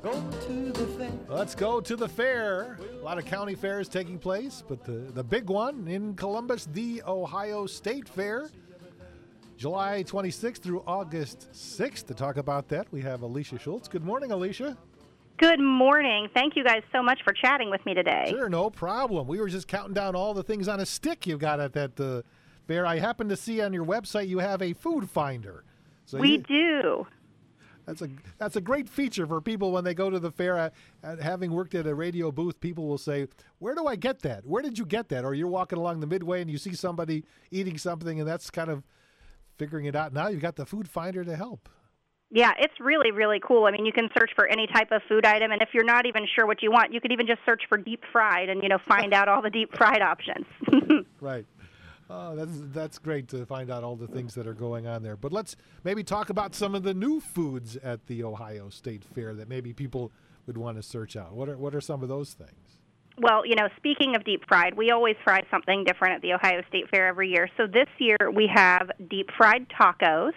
Let's go to the fair. A lot of county fairs taking place, but the big one in Columbus, the Ohio State Fair, July 26th through August 6th. To talk about that, we have Alicia Schultz. Good morning, Alicia. Good morning. Thank you guys so much for chatting with me today. Sure, no problem. We were just counting down all the things on a stick you've got at that fair. I happen to see on your website you have a food finder. So we do. That's a great feature for people when they go to the fair. Having worked at a radio booth, people will say, "Where do I get that? Where did you get that?" Or you're walking along the midway and you see somebody eating something, and that's kind of figuring it out. Now you've got the food finder to help. Yeah, it's really, really cool. I mean, you can search for any type of food item, and if you're not even sure what you want, you could even just search for deep fried and, find out all the deep fried options. Right. Oh, that's great to find out all the things that are going on there. But let's maybe talk about some of the new foods at the Ohio State Fair that maybe people would want to search out. What are some of those things? Well, speaking of deep fried, we always fry something different at the Ohio State Fair every year. So this year we have deep fried tacos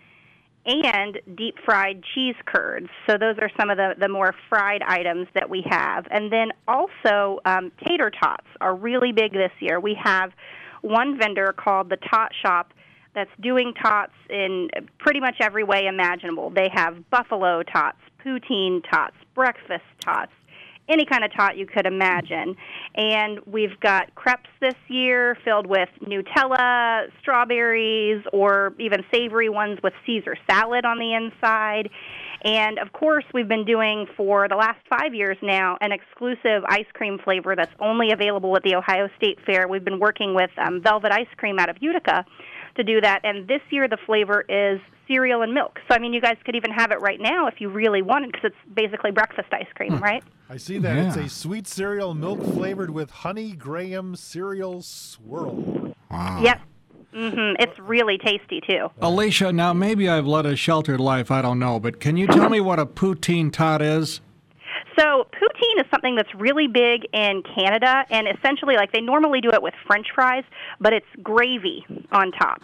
and deep fried cheese curds. So those are some of the more fried items that we have. And then also tater tots are really big this year. We have one vendor called the Tot Shop that's doing tots in pretty much every way imaginable. They have buffalo tots, poutine tots, breakfast tots, any kind of tot you could imagine. And we've got crepes this year filled with Nutella, strawberries, or even savory ones with Caesar salad on the inside. And, of course, we've been doing for the last 5 years now an exclusive ice cream flavor that's only available at the Ohio State Fair. We've been working with Velvet Ice Cream out of Utica to do that. And this year the flavor is cereal and milk. So, you guys could even have it right now if you really wanted, because it's basically breakfast ice cream, right? I see that. Yeah. It's a sweet cereal milk flavored with honey graham cereal swirl. Wow. Yep. Mm-hmm. It's really tasty, too. Alicia, now maybe I've led a sheltered life, I don't know, but can you tell me what a poutine tot is? So poutine is something that's really big in Canada, and essentially, they normally do it with French fries, but it's gravy on top.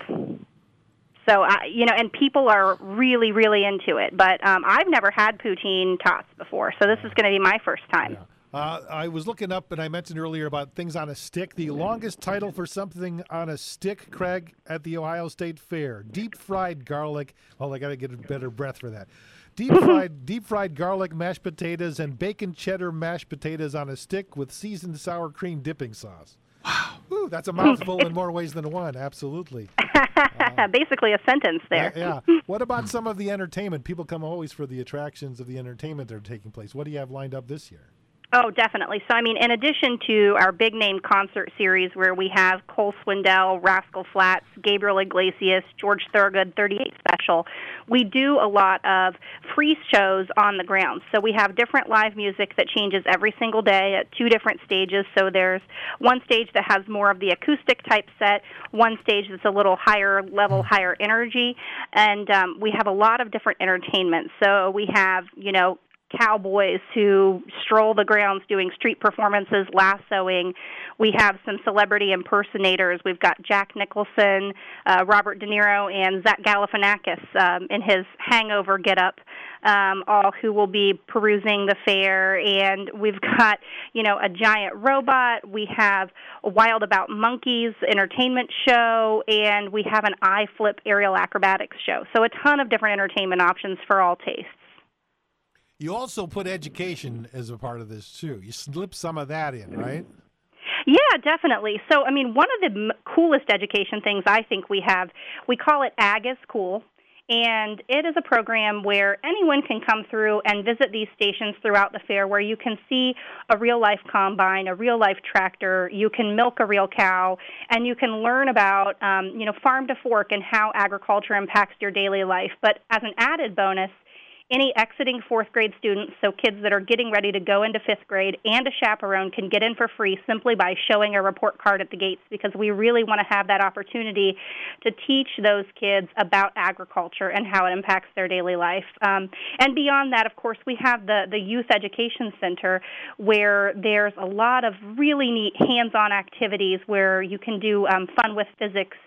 So, and people are really, really into it. But I've never had poutine tots before, so this is going to be my first time. Yeah. I was looking up, and I mentioned earlier about things on a stick. The longest title for something on a stick, Craig, at the Ohio State Fair: deep fried garlic. Well, I got to get a better breath for that. Deep fried garlic mashed potatoes and bacon cheddar mashed potatoes on a stick with seasoned sour cream dipping sauce. Wow. Ooh, that's a mouthful in more ways than one. Absolutely. Basically a sentence there. Yeah. What about some of the entertainment? People come always for the attractions of the entertainment that are taking place. What do you have lined up this year? Oh, definitely. So, in addition to our big name concert series where we have Cole Swindell, Rascal Flatts, Gabriel Iglesias, George Thorogood, 38 Special, we do a lot of free shows on the ground. So we have different live music that changes every single day at 2 different stages. So there's one stage that has more of the acoustic type set, one stage that's a little higher level, higher energy, and we have a lot of different entertainment. So we have, cowboys who stroll the grounds doing street performances, lassoing. We have some celebrity impersonators. We've got Jack Nicholson, Robert De Niro, and Zach Galifianakis in his hangover getup, all who will be perusing the fair. And we've got, a giant robot. We have a Wild About Monkeys entertainment show, and we have an iFlip aerial acrobatics show. So a ton of different entertainment options for all tastes. You also put education as a part of this, too. You slip some of that in, right? Yeah, definitely. So, one of the coolest education things I think we have, we call it Ag is Cool, and it is a program where anyone can come through and visit these stations throughout the fair where you can see a real-life combine, a real-life tractor, you can milk a real cow, and you can learn about, farm to fork and how agriculture impacts your daily life. But as an added bonus, any exiting 4th grade students, so kids that are getting ready to go into 5th grade, and a chaperone can get in for free simply by showing a report card at the gates, because we really want to have that opportunity to teach those kids about agriculture and how it impacts their daily life. And beyond that, of course, we have the Youth Education Center, where there's a lot of really neat hands-on activities where you can do fun with physics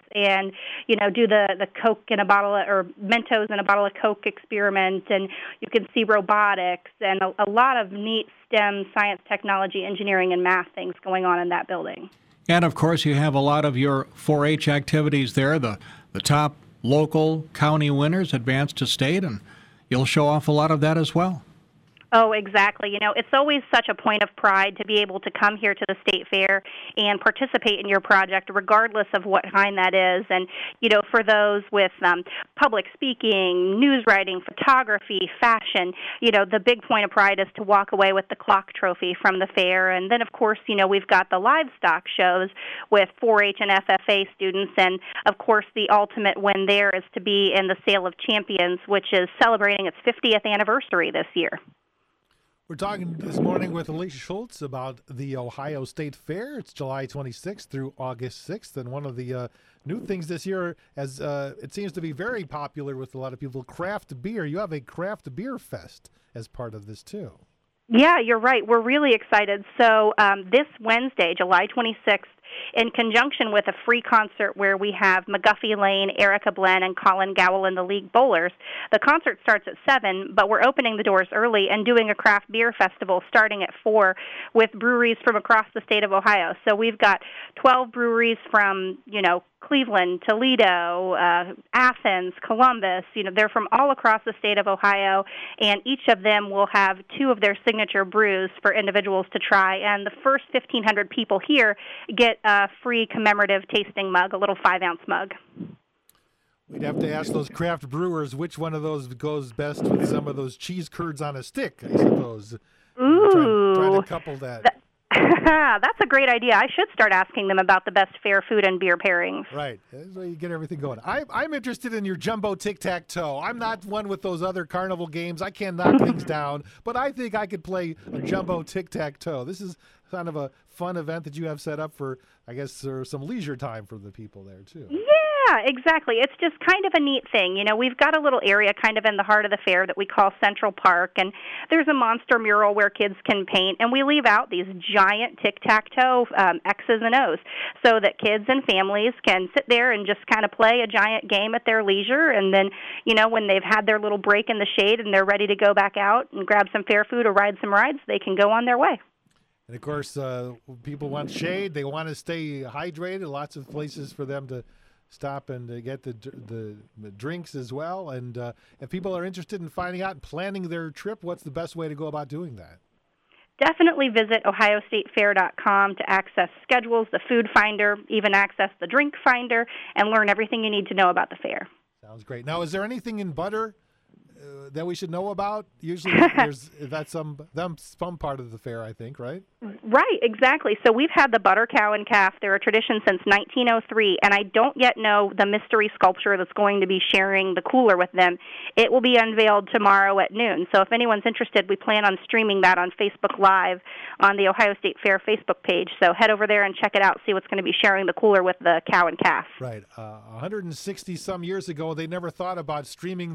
and, do the Coke in a bottle or Mentos in a bottle of Coke experiment, and you can see robotics and a lot of neat STEM, science, technology, engineering, and math things going on in that building. And, of course, you have a lot of your 4-H activities there. The top local county winners advance to state, and you'll show off a lot of that as well. Oh, exactly. It's always such a point of pride to be able to come here to the state fair and participate in your project, regardless of what kind that is. And, for those with public speaking, news writing, photography, fashion, the big point of pride is to walk away with the clock trophy from the fair. And then, of course, we've got the livestock shows with 4-H and FFA students. And, of course, the ultimate win there is to be in the Sale of Champions, which is celebrating its 50th anniversary this year. We're talking this morning with Alicia Schultz about the Ohio State Fair. It's July 26th through August 6th, and one of the new things this year, as it seems to be very popular with a lot of people, craft beer. You have a craft beer fest as part of this, too. Yeah, you're right. We're really excited. So this Wednesday, July 26th, in conjunction with a free concert where we have McGuffey Lane, Erica Blenn, and Colin Gowell and the League Bowlers. The concert starts at 7, but we're opening the doors early and doing a craft beer festival starting at 4 with breweries from across the state of Ohio. So we've got 12 breweries from, Cleveland, Toledo, Athens, Columbus. They're from all across the state of Ohio, and each of them will have 2 of their signature brews for individuals to try. And the first 1,500 people here get a free commemorative tasting mug, a little 5-ounce mug. We'd have to ask those craft brewers which one of those goes best with some of those cheese curds on a stick, I suppose. Ooh. Trying to couple that. That's a great idea. I should start asking them about the best fair food and beer pairings. Right. That's where you get everything going. I'm interested in your jumbo tic-tac-toe. I'm not one with those other carnival games. I can't knock things down, but I think I could play a jumbo tic-tac-toe. This is kind of a fun event that you have set up for, I guess, some leisure time for the people there, too. Yeah, exactly. It's just kind of a neat thing. We've got a little area kind of in the heart of the fair that we call Central Park, and there's a monster mural where kids can paint, and we leave out these giant tic-tac-toe X's and O's so that kids and families can sit there and just kind of play a giant game at their leisure, and then, when they've had their little break in the shade and they're ready to go back out and grab some fair food or ride some rides, they can go on their way. And, of course, people want shade. They want to stay hydrated. Lots of places for them to stop and get the drinks as well. And if people are interested in finding out and planning their trip, what's the best way to go about doing that? Definitely visit ohiostatefair.com to access schedules, the food finder, even access the drink finder, and learn everything you need to know about the fair. Sounds great. Now, is there anything in butter that we should know about? Usually that's some part of the fair, I think, right? Right, exactly. So we've had the butter cow and calf. They're a tradition since 1903, and I don't yet know the mystery sculpture that's going to be sharing the cooler with them. It will be unveiled tomorrow at noon. So if anyone's interested, we plan on streaming that on Facebook Live on the Ohio State Fair Facebook page. So head over there and check it out, see what's going to be sharing the cooler with the cow and calf. Right. 160-some years ago, they never thought about streaming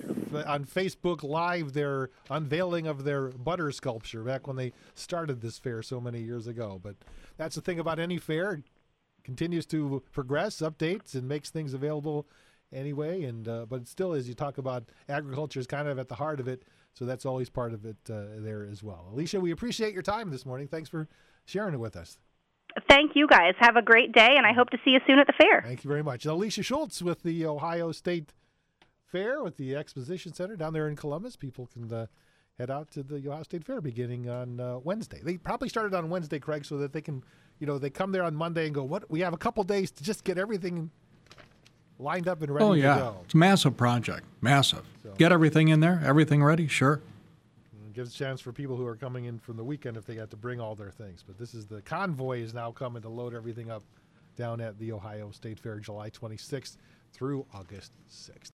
on Facebook Live their unveiling of their butter sculpture back when they started this fair so many years ago. But that's the thing about any fair. It continues to progress, updates, and makes things available anyway. And but still, as you talk about, agriculture is kind of at the heart of it, so that's always part of it there as well. Alicia, we appreciate your time this morning. Thanks for sharing it with us. Thank you, guys. Have a great day, and I hope to see you soon at the fair. Thank you very much. Alicia Schultz with the Ohio State Fair with the Exposition Center down there in Columbus. People can head out to the Ohio State Fair beginning on Wednesday. They probably started on Wednesday, Craig, so that they can, they come there on Monday and go, what? We have a couple days to just get everything lined up and ready to go. Oh, yeah. It's a massive project. Massive. So, get everything in there, everything ready, sure. It gives a chance for people who are coming in from the weekend if they got to bring all their things. But this is the convoy is now coming to load everything up down at the Ohio State Fair July 26th through August 6th.